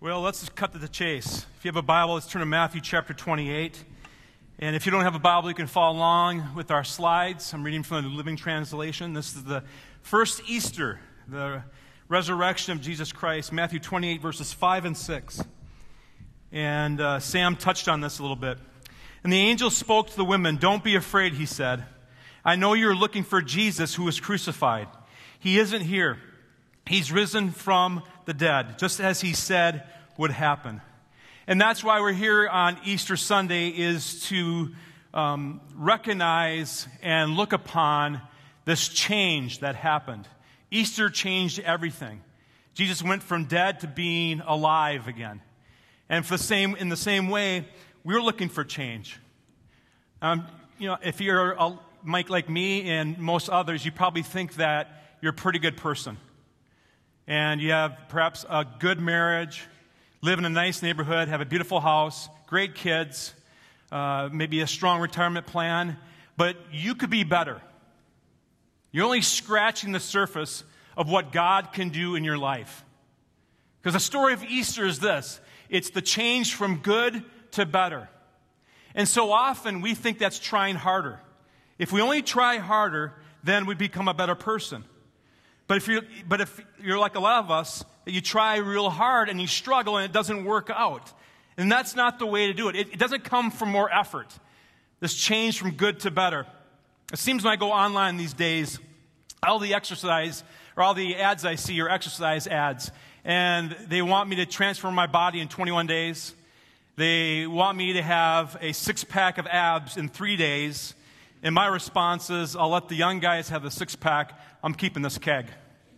Well, let's just cut to the chase. If you have a Bible, let's turn to Matthew chapter 28. And if you don't have a Bible, you can follow along with our slides. I'm reading from the Living Translation. This is the first Easter, the resurrection of Jesus Christ, Matthew 28, verses 5 and 6. And Sam touched on this a little bit. And the angel spoke to the women. "Don't be afraid," he said. "I know you're looking for Jesus who was crucified. He isn't here. He's risen from the dead, just as he said would happen." And that's why we're here on Easter Sunday, is to recognize and look upon this change that happened. Easter changed everything. Jesus went from dead to being alive again. And in the same way, we're looking for change. If you're Mike like me and most others, you probably think that you're a pretty good person. And you have perhaps a good marriage, live in a nice neighborhood, have a beautiful house, great kids, maybe a strong retirement plan, but you could be better. You're only scratching the surface of what God can do in your life. Because the story of Easter is this: it's the change from good to better. And so often we think that's trying harder. If we only try harder, then we become a better person. But if you're like a lot of us, that you try real hard and you struggle and it doesn't work out, and that's not the way to do it. It doesn't come from more effort. This change from good to better. It seems when I go online these days, all the exercise or all the ads I see are exercise ads, and they want me to transform my body in 21 days. They want me to have a six-pack of abs in 3 days. And my response is, I'll let the young guys have the six-pack. I'm keeping this keg.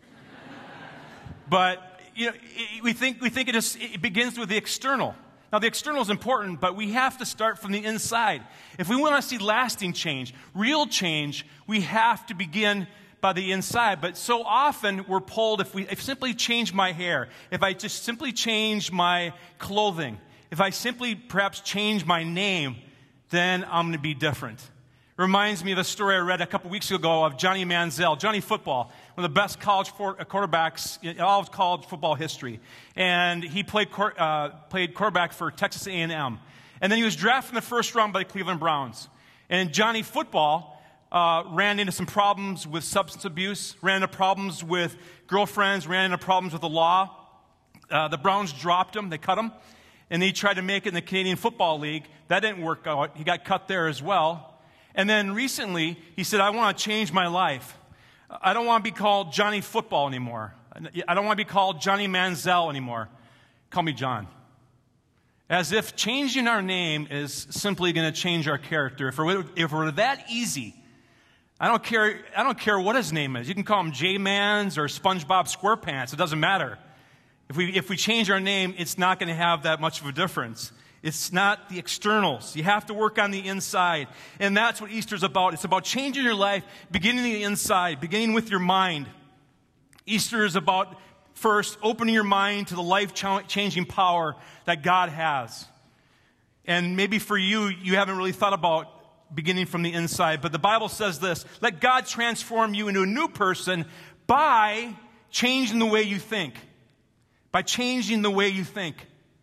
But we think it begins with the external. Now, the external is important, but we have to start from the inside. If we want to see lasting change, real change, we have to begin by the inside. But so often we're pulled, if I simply change my hair, if I just simply change my clothing, if I simply perhaps change my name, then I'm going to be different. It reminds me of a story I read a couple weeks ago of Johnny Manziel, Johnny Football, one of the best college quarterbacks in all of college football history. And he played quarterback for Texas A&M. And then he was drafted in the first round by the Cleveland Browns. And Johnny Football ran into some problems with substance abuse, ran into problems with girlfriends, ran into problems with the law. The Browns dropped him, they cut him. And he tried to make it in the Canadian Football League. That didn't work out. He got cut there as well. And then recently, he said, "I want to change my life. I don't want to be called Johnny Football anymore. I don't want to be called Johnny Manziel anymore. Call me John." As if changing our name is simply going to change our character. If it were that easy, I don't care what his name is. You can call him J-Mans or SpongeBob SquarePants. It doesn't matter. If we change our name, it's not going to have that much of a difference. It's not the externals. You have to work on the inside. And that's what Easter's about. It's about changing your life, beginning on the inside, beginning with your mind. Easter is about, first, opening your mind to the life-changing power that God has. And maybe for you, you haven't really thought about beginning from the inside. But the Bible says this: let God transform you into a new person by changing the way you think. By changing the way you think.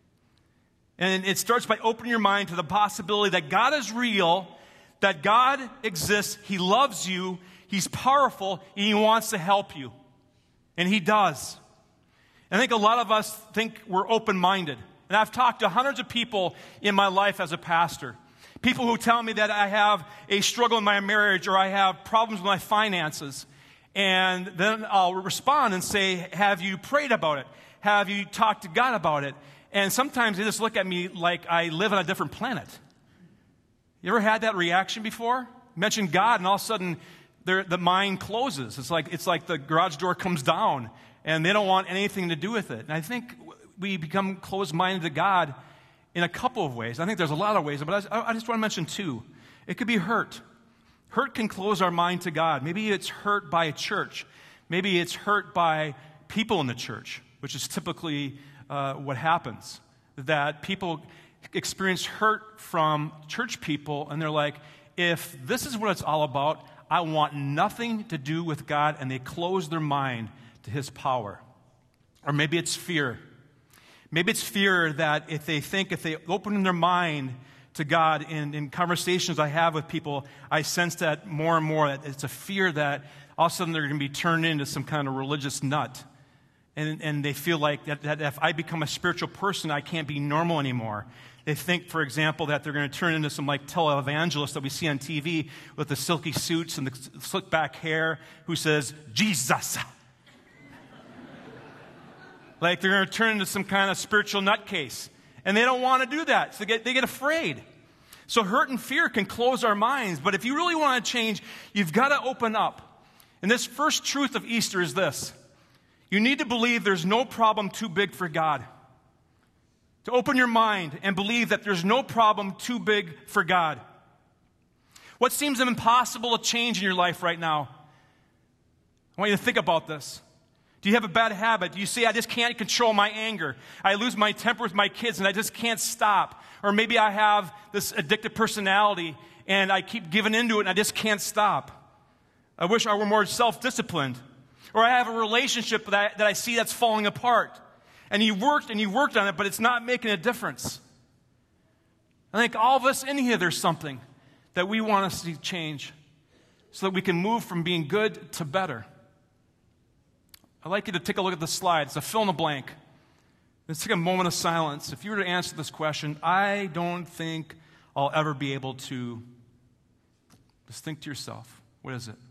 And it starts by opening your mind to the possibility that God is real, that God exists, He loves you, He's powerful, and He wants to help you. And He does. And I think a lot of us think we're open-minded. And I've talked to hundreds of people in my life as a pastor. People who tell me that I have a struggle in my marriage or I have problems with my finances. And then I'll respond and say, "Have you prayed about it? Have you talked to God about it?" And sometimes they just look at me like I live on a different planet. You ever had that reaction before? Mention God, and all of a sudden the mind closes. It's like the garage door comes down, and they don't want anything to do with it. And I think we become closed-minded to God in a couple of ways. I think there's a lot of ways, but I just want to mention two. It could be hurt. Hurt can close our mind to God. Maybe it's hurt by a church. Maybe it's hurt by people in the church, which is typically what happens. That people experience hurt from church people, and they're like, if this is what it's all about, I want nothing to do with God, and they close their mind to His power. Or maybe it's fear. Maybe it's fear that if they open their mind to God in conversations I have with people, I sense that more and more, that it's a fear that all of a sudden they're going to be turned into some kind of religious nut. And they feel like that if I become a spiritual person, I can't be normal anymore. They think, for example, that they're going to turn into some like televangelist that we see on TV with the silky suits and the slick back hair who says, Jesus. Like they're going to turn into some kind of spiritual nutcase. And they don't want to do that. So they get afraid. So hurt and fear can close our minds. But if you really want to change, you've got to open up. And this first truth of Easter is this. You need to believe there's no problem too big for God. To open your mind and believe that there's no problem too big for God. What seems impossible to change in your life right now? I want you to think about this. Do you have a bad habit? Do you say, I just can't control my anger? I lose my temper with my kids and I just can't stop. Or maybe I have this addictive personality and I keep giving into it and I just can't stop. I wish I were more self-disciplined. Or I have a relationship that I see that's falling apart. And you worked on it, but it's not making a difference. I think all of us in here, there's something that we want to see change so that we can move from being good to better. I'd like you to take a look at the slide. It's a fill in the blank. Let's take a moment of silence. If you were to answer this question, I don't think I'll ever be able to. Just think to yourself, what is it?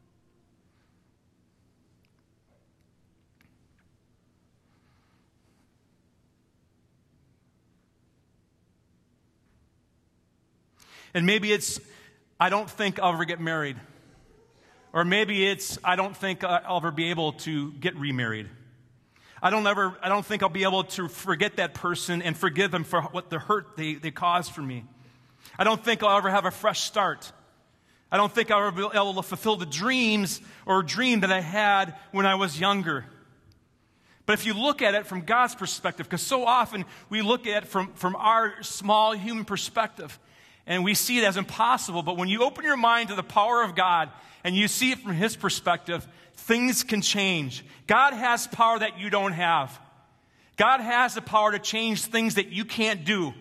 And maybe it's, I don't think I'll ever get married. Or maybe it's, I don't think I'll ever be able to get remarried. I don't think I'll be able to forget that person and forgive them for what the hurt they caused for me. I don't think I'll ever have a fresh start. I don't think I'll ever be able to fulfill the dreams or dream that I had when I was younger. But if you look at it from God's perspective, because so often we look at it from our small human perspective, and we see it as impossible, but when you open your mind to the power of God and you see it from His perspective, things can change. God has power that you don't have. God has the power to change things that you can't do.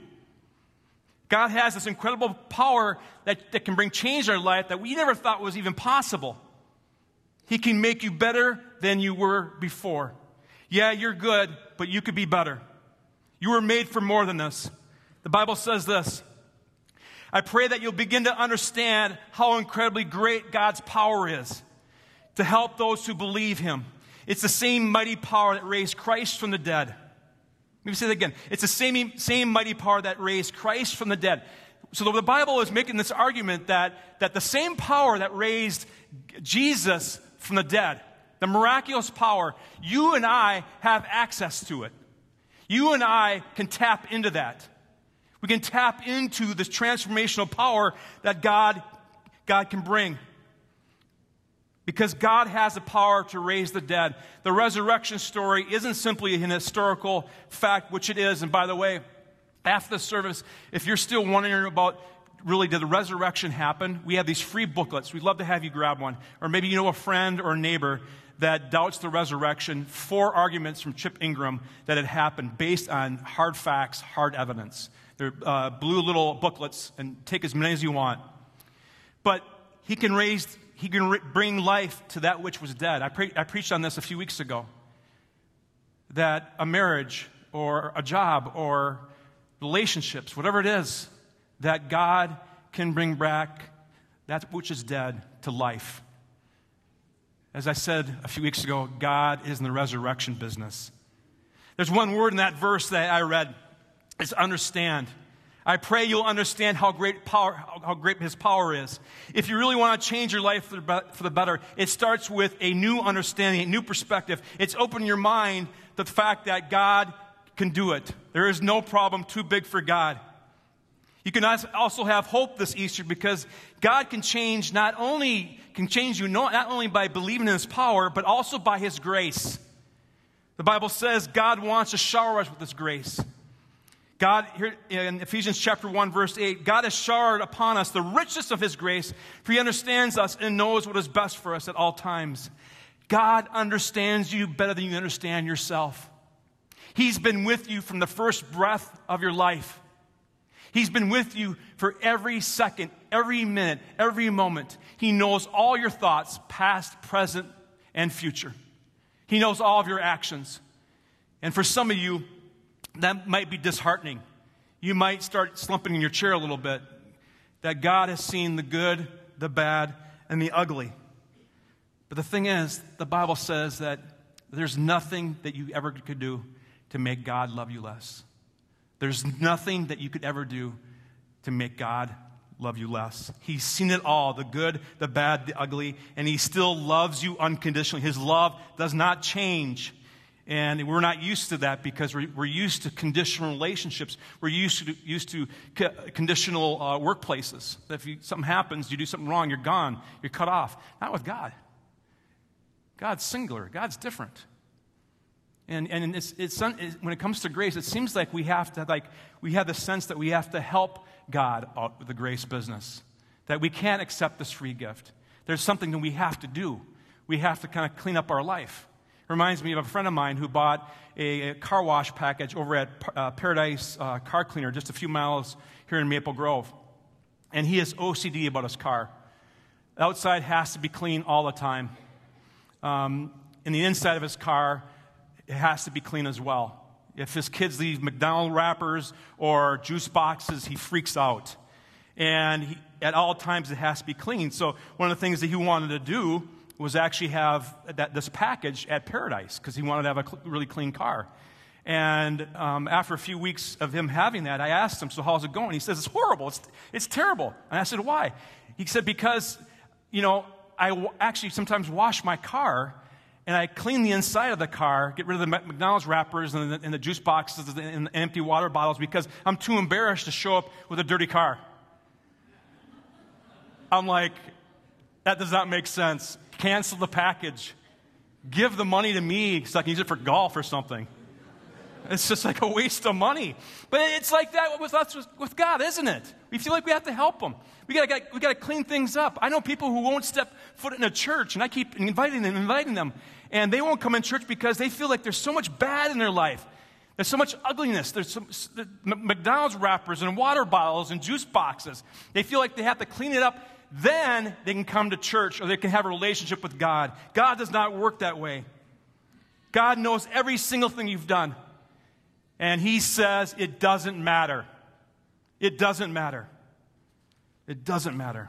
God has this incredible power that can bring change in our life that we never thought was even possible. He can make you better than you were before. Yeah, you're good, but you could be better. You were made for more than this. The Bible says this. I pray that you'll begin to understand how incredibly great God's power is to help those who believe Him. It's the same mighty power that raised Christ from the dead. Let me say that again. It's the same mighty power that raised Christ from the dead. So the Bible is making this argument that the same power that raised Jesus from the dead, the miraculous power, you and I have access to it. You and I can tap into that. We can tap into this transformational power that God can bring. Because God has the power to raise the dead. The resurrection story isn't simply an historical fact, which it is. And by the way, after the service, if you're still wondering about, really, did the resurrection happen? We have these free booklets. We'd love to have you grab one. Or maybe you know a friend or a neighbor that doubts the resurrection. 4 arguments from Chip Ingram that it happened based on hard facts, hard evidence. They're blue little booklets, and take as many as you want. But He can bring life to that which was dead. I preached on this a few weeks ago. That a marriage or a job or relationships, whatever it is, that God can bring back that which is dead to life. As I said a few weeks ago, God is in the resurrection business. There's one word in that verse that I read. It's understand. I pray you'll understand how great His power is. If you really want to change your life for the better, it starts with a new understanding, a new perspective. It's opening your mind to the fact that God can do it. There is no problem too big for God. You can also have hope this Easter because God can change you not only by believing in His power, but also by His grace. The Bible says God wants to shower us with His grace. God, here in Ephesians chapter 1, verse 8, God has showered upon us the richness of His grace, for He understands us and knows what is best for us at all times. God understands you better than you understand yourself. He's been with you from the first breath of your life. He's been with you for every second, every minute, every moment. He knows all your thoughts, past, present, and future. He knows all of your actions. And for some of you, that might be disheartening. You might start slumping in your chair a little bit. That God has seen the good, the bad, and the ugly. But the thing is, the Bible says that there's nothing that you ever could do to make God love you less. There's nothing that you could ever do to make God love you less. He's seen it all, the good, the bad, the ugly, and He still loves you unconditionally. His love does not change. And we're not used to that because we're used to conditional relationships. We're used to conditional workplaces. That if something happens, you do something wrong, you're gone, you're cut off. Not with God. God's singular. God's different. And when it comes to grace, it seems like we have the sense that we have to help God out with the grace business. That we can't accept this free gift. There's something that we have to do. We have to kind of clean up our life. Reminds me of a friend of mine who bought a car wash package over at Paradise Car Cleaner just a few miles here in Maple Grove. And he has OCD about his car. The outside has to be clean all the time. And the inside of his car, it has to be clean as well. If his kids leave McDonald's wrappers or juice boxes, he freaks out. And at all times, it has to be clean. So one of the things that he wanted to do was actually have this package at Paradise because he wanted to have a really clean car. And after a few weeks of him having that, I asked him, so how's it going? He says, it's horrible. It's terrible. And I said, why? He said, because, I actually sometimes wash my car and I clean the inside of the car, get rid of the McDonald's wrappers and the juice boxes and the empty water bottles because I'm too embarrassed to show up with a dirty car. I'm like, that does not make sense. Cancel the package. Give the money to me so I can use it for golf or something. It's just like a waste of money. But it's like that with us, with God, isn't it? We feel like we have to help Him. We got to clean things up. I know people who won't step foot in a church, and I keep inviting them, and they won't come in church because they feel like there's so much bad in their life. There's so much ugliness. There's McDonald's wrappers and water bottles and juice boxes. They feel like they have to clean it up. Then they can come to church or they can have a relationship with God. God does not work that way. God knows every single thing you've done. And He says it doesn't matter. It doesn't matter. It doesn't matter.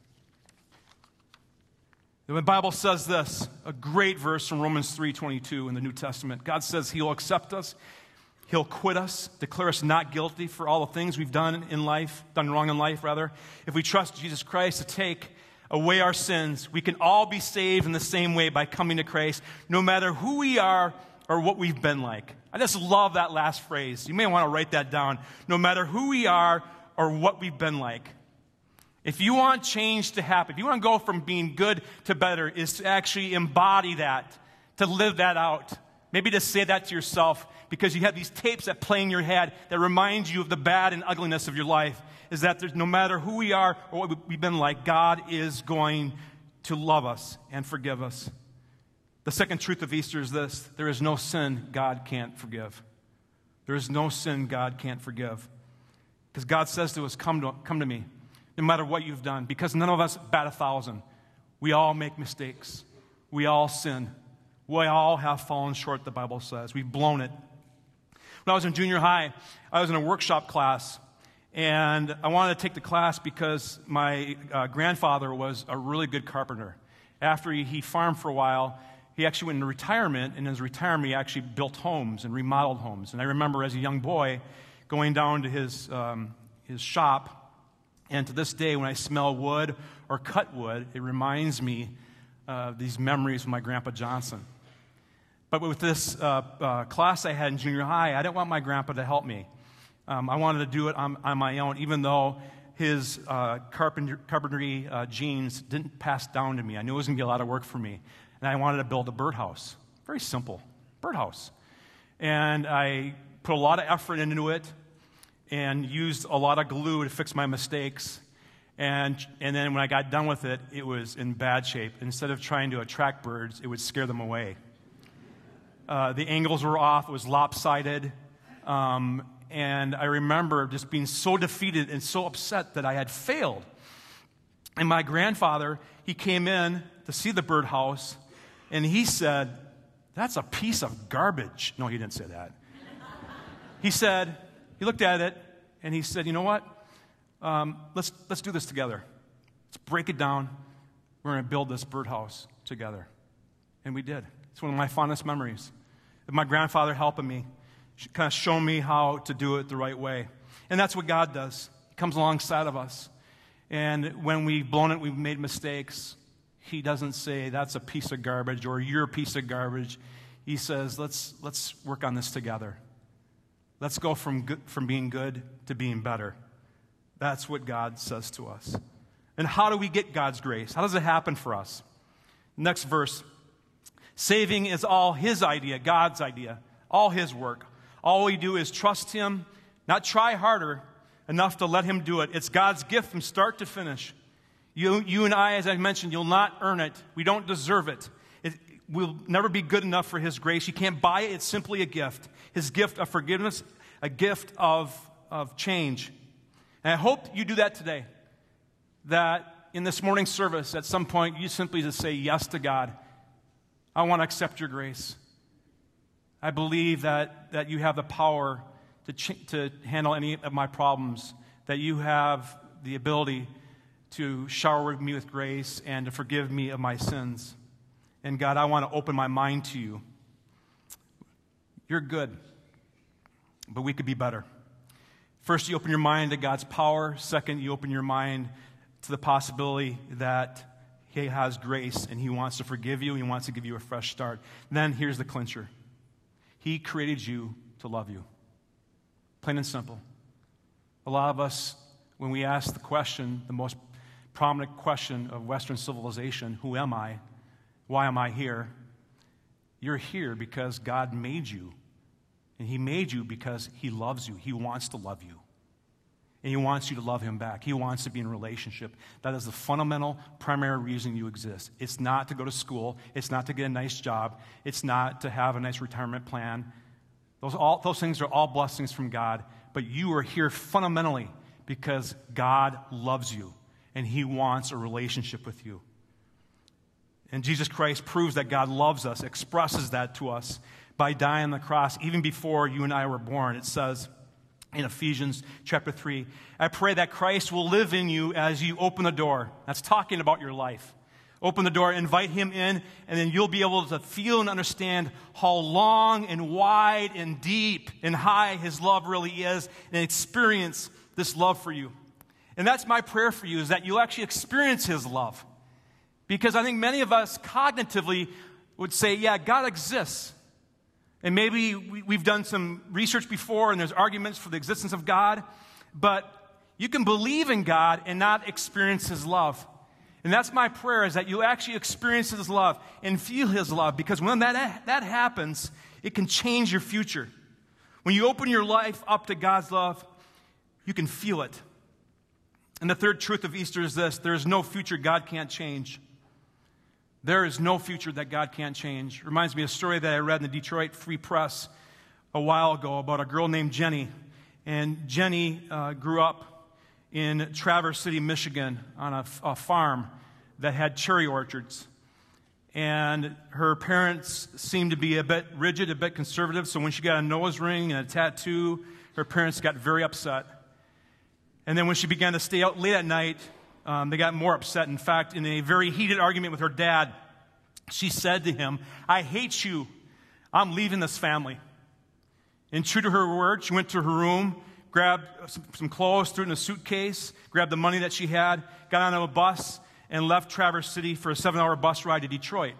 The Bible says this, a great verse from Romans 3:22 in the New Testament. God says He'll accept us. He'll quit us, declare us not guilty for all the things we've done wrong in life, rather. If we trust Jesus Christ to take away our sins, we can all be saved in the same way by coming to Christ, no matter who we are or what we've been like. I just love that last phrase. You may want to write that down. No matter who we are or what we've been like. If you want change to happen, if you want to go from being good to better, is to actually embody that, to live that out. Maybe to say that to yourself because you have these tapes that play in your head that remind you of the bad and ugliness of your life, is that there's, no matter who we are or what we've been like, God is going to love us and forgive us. The second truth of Easter is this: there is no sin God can't forgive. There is no sin God can't forgive. Because God says to us, come to me, no matter what you've done, because none of us bat 1,000. We all make mistakes. We all sin. We all have fallen short, the Bible says. We've blown it. When I was in junior high, I was in a workshop class, and I wanted to take the class because my grandfather was a really good carpenter. After he farmed for a while, he actually went into retirement, and in his retirement, he actually built homes and remodeled homes. And I remember as a young boy going down to his shop, and to this day, when I smell wood or cut wood, it reminds me of these memories of my Grandpa Johnson. But with this class I had in junior high, I didn't want my grandpa to help me. I wanted to do it on my own, even though his carpentry genes didn't pass down to me. I knew it was going to be a lot of work for me. And I wanted to build a birdhouse. Very simple, birdhouse. And I put a lot of effort into it and used a lot of glue to fix my mistakes. And then when I got done with it, it was in bad shape. Instead of trying to attract birds, it would scare them away. The angles were off. It was lopsided. And I remember just being so defeated and so upset that I had failed. And my grandfather, he came in to see the birdhouse, and he said, "That's a piece of garbage." No, he didn't say that. He looked at it, and he said, "You know what? Let's do this together. Let's break it down. We're going to build this birdhouse together." And we did. It's one of my fondest memories of my grandfather helping me, kind of showing me how to do it the right way. And that's what God does. He comes alongside of us. And when we've blown it, we've made mistakes, He doesn't say, "That's a piece of garbage," or "You're a piece of garbage." He says, let's work on this together. Let's go from being good to being better. That's what God says to us. And how do we get God's grace? How does it happen for us? Next verse. Saving is all His idea, God's idea, all His work. All we do is trust Him, not try harder enough to let Him do it. It's God's gift from start to finish. You and I, as I mentioned, you'll not earn it. We don't deserve it. It will never be good enough for His grace. You can't buy it. It's simply a gift. His gift of forgiveness, a gift of change. And I hope you do that today. That in this morning service, at some point, you simply just say yes to God. I want to accept your grace. I believe that you have the power to handle any of my problems, that you have the ability to shower me with grace and to forgive me of my sins. And God, I want to open my mind to you. You're good, but we could be better. First, you open your mind to God's power. Second, you open your mind to the possibility that He has grace and He wants to forgive you. He wants to give you a fresh start. Then here's the clincher. He created you to love you. Plain and simple. A lot of us, when we ask the question, the most prominent question of Western civilization, who am I? Why am I here? You're here because God made you. And He made you because He loves you. He wants to love you. And He wants you to love Him back. He wants to be in a relationship. That is the fundamental, primary reason you exist. It's not to go to school. It's not to get a nice job. It's not to have a nice retirement plan. Those things are all blessings from God. But you are here fundamentally because God loves you. And He wants a relationship with you. And Jesus Christ proves that God loves us, expresses that to us by dying on the cross even before you and I were born. It says in Ephesians chapter 3, "I pray that Christ will live in you as you open the door." That's talking about your life. Open the door, invite Him in, and then you'll be able to feel and understand how long and wide and deep and high His love really is, and experience this love for you. And that's my prayer for you, is that you'll actually experience His love. Because I think many of us cognitively would say, yeah, God exists. And maybe we've done some research before, and there's arguments for the existence of God. But you can believe in God and not experience His love. And that's my prayer, is that you actually experience His love and feel His love. Because when that happens, it can change your future. When you open your life up to God's love, you can feel it. And the third truth of Easter is this: there is no future God can't change. There is no future that God can't change. It reminds me of a story that I read in the Detroit Free Press a while ago about a girl named Jenny. And Jenny grew up in Traverse City, Michigan, on a farm that had cherry orchards. And her parents seemed to be a bit rigid, a bit conservative, so when she got a nose ring and a tattoo, her parents got very upset. And then when she began to stay out late at night, they got more upset. In fact, in a very heated argument with her dad, she said to him, "I hate you. I'm leaving this family." And true to her word, she went to her room, grabbed some clothes, threw it in a suitcase, grabbed the money that she had, got on a bus, and left Traverse City for a 7-hour bus ride to Detroit.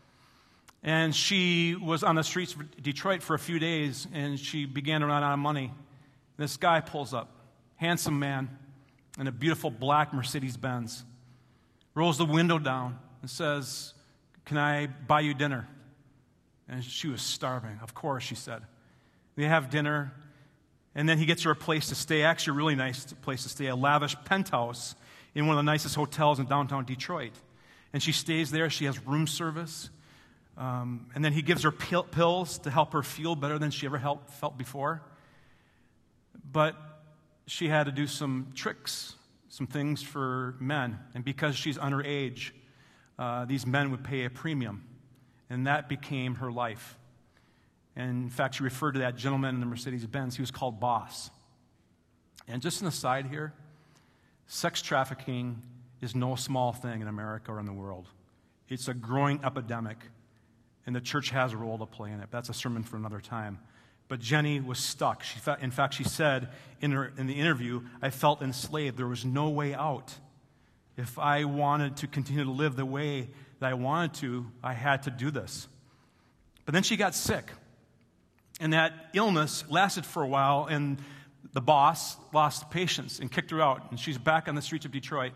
And she was on the streets of Detroit for a few days, and she began to run out of money. This guy pulls up, handsome man, in a beautiful black Mercedes-Benz, rolls the window down and says, "Can I buy you dinner?" And she was starving. Of course, she said. They have dinner, and then he gets her a place to stay, actually a really nice place to stay, a lavish penthouse in one of the nicest hotels in downtown Detroit. And she stays there. She has room service. And then he gives her pills to help her feel better than she ever felt before. But she had to do some tricks, some things for men. And because she's underage, these men would pay a premium. And that became her life. And in fact, she referred to that gentleman in the Mercedes-Benz. He was called Boss. And just an aside here, sex trafficking is no small thing in America or in the world. It's a growing epidemic, and the church has a role to play in it. That's a sermon for another time. But Jenny was stuck. In fact, she said in the interview, I felt enslaved. There was no way out. If I wanted to continue to live the way that I wanted to, I had to do this. But then she got sick. And that illness lasted for a while, and the boss lost patience and kicked her out. And she's back on the streets of Detroit.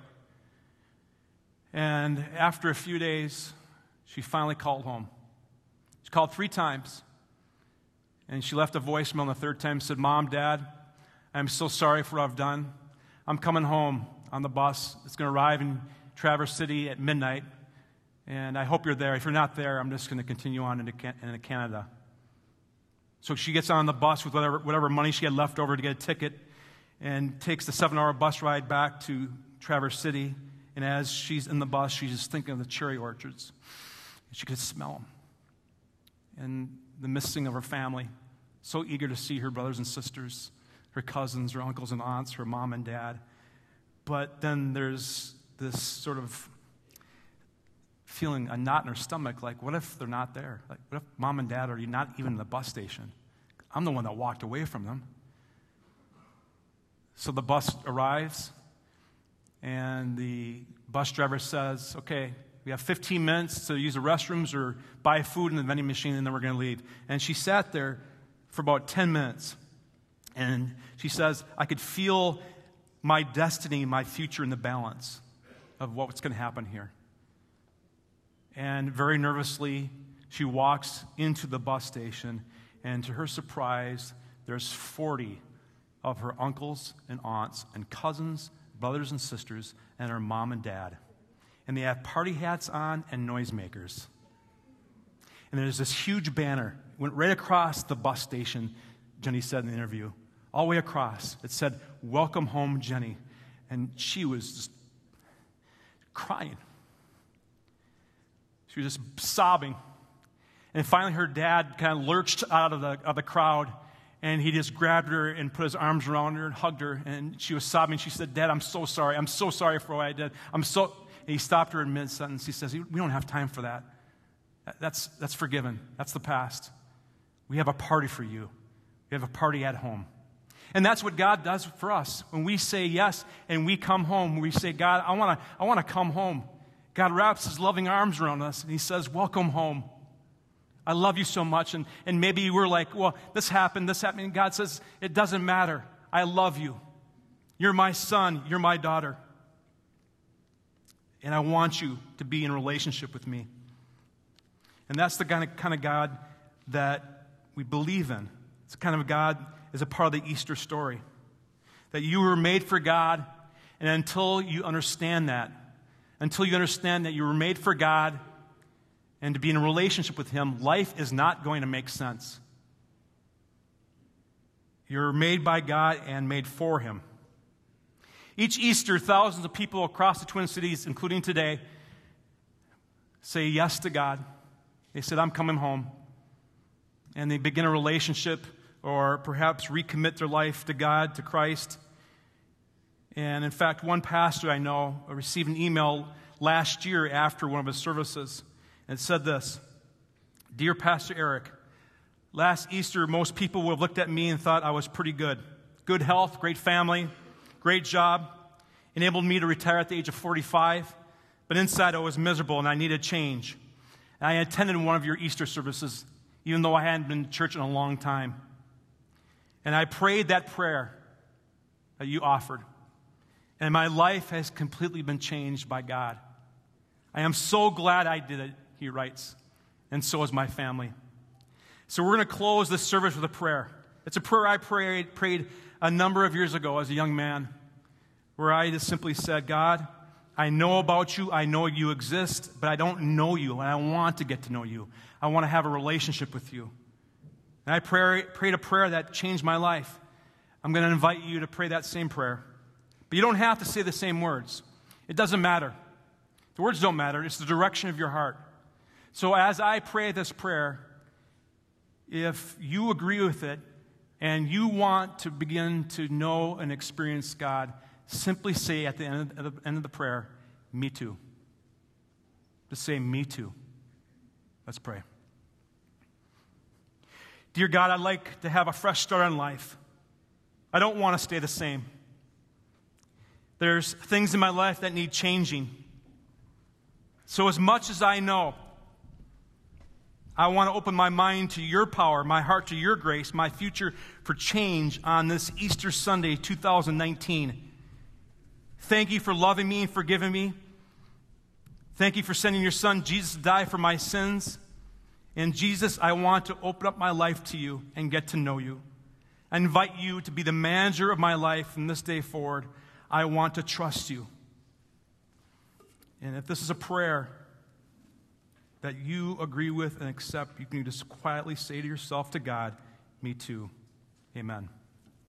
And after a few days, she finally called home. She called 3 times. And she left a voicemail, and the third time said, Mom, Dad, I'm so sorry for what I've done. I'm coming home on the bus. It's going to arrive in Traverse City at midnight. And I hope you're there. If you're not there, I'm just going to continue on into Canada. So she gets on the bus with whatever money she had left over to get a ticket and takes the 7-hour bus ride back to Traverse City. And as she's in the bus, she's just thinking of the cherry orchards. And she could smell them. And the missing of her family. So eager to see her brothers and sisters, her cousins, her uncles and aunts, her mom and dad. But then there's this sort of feeling, a knot in her stomach, like, what if they're not there? Like, what if Mom and Dad are not even in the bus station? I'm the one that walked away from them. So the bus arrives, and the bus driver says, okay, we have 15 minutes to use the restrooms or buy food in the vending machine, and then we're going to leave. And she sat there for about 10 minutes, and she says, I could feel my destiny, my future in the balance of what's going to happen here. And very nervously, she walks into the bus station, and to her surprise, there's 40 of her uncles and aunts and cousins, brothers and sisters, and her mom and dad. And they have party hats on and noisemakers. And there's this huge banner, went right across the bus station, Jenny said in the interview, all the way across. It said, Welcome home, Jenny. And she was just crying. She was just sobbing. And finally her dad kind of lurched out of the crowd, and he just grabbed her and put his arms around her and hugged her, and she was sobbing. She said, Dad, I'm so sorry. I'm so sorry for what I did. And he stopped her in mid-sentence. He says, we don't have time for that. That's forgiven. That's the past. We have a party for you. We have a party at home. And that's what God does for us. When we say yes and we come home, we say, God, I want to come home. God wraps his loving arms around us, and he says, welcome home. I love you so much. And maybe we're like, well, this happened. And God says, it doesn't matter. I love you. You're my son. You're my daughter. And I want you to be in a relationship with me. And that's the kind of God that we believe in. It's the kind of God is a part of the Easter story. That you were made for God, and until you understand that you were made for God and to be in a relationship with him, life is not going to make sense. You're made by God and made for him. Each Easter, thousands of people across the Twin Cities, including today, say yes to God. They said, I'm coming home. And they begin a relationship or perhaps recommit their life to God, to Christ. And in fact, one pastor I know received an email last year after one of his services. And it said this, Dear Pastor Eric, last Easter, most people would have looked at me and thought I was pretty good. Good health, great family, great job, enabled me to retire at the age of 45. But inside I was miserable and I needed change. And I attended one of your Easter services, even though I hadn't been to church in a long time. And I prayed that prayer that you offered. And my life has completely been changed by God. I am so glad I did it, he writes. And so is my family. So we're going to close this service with a prayer. It's a prayer I prayed a number of years ago as a young man, where I just simply said, God, I know about you, I know you exist, but I don't know you, and I want to get to know you. I want to have a relationship with you. And I prayed a prayer that changed my life. I'm going to invite you to pray that same prayer. But you don't have to say the same words. It doesn't matter. The words don't matter. It's the direction of your heart. So as I pray this prayer, if you agree with it and you want to begin to know and experience God, simply say at the end of the prayer, me too. Just say, me too. Let's pray. Dear God, I'd like to have a fresh start on life. I don't want to stay the same. There's things in my life that need changing. So as much as I know, I want to open my mind to your power, my heart to your grace, my future for change on this Easter Sunday, 2019. Thank you for loving me and forgiving me. Thank you for sending your son, Jesus, to die for my sins. And Jesus, I want to open up my life to you and get to know you. I invite you to be the manager of my life from this day forward. I want to trust you. And if this is a prayer that you agree with and accept, you can just quietly say to yourself, to God, me too. Amen.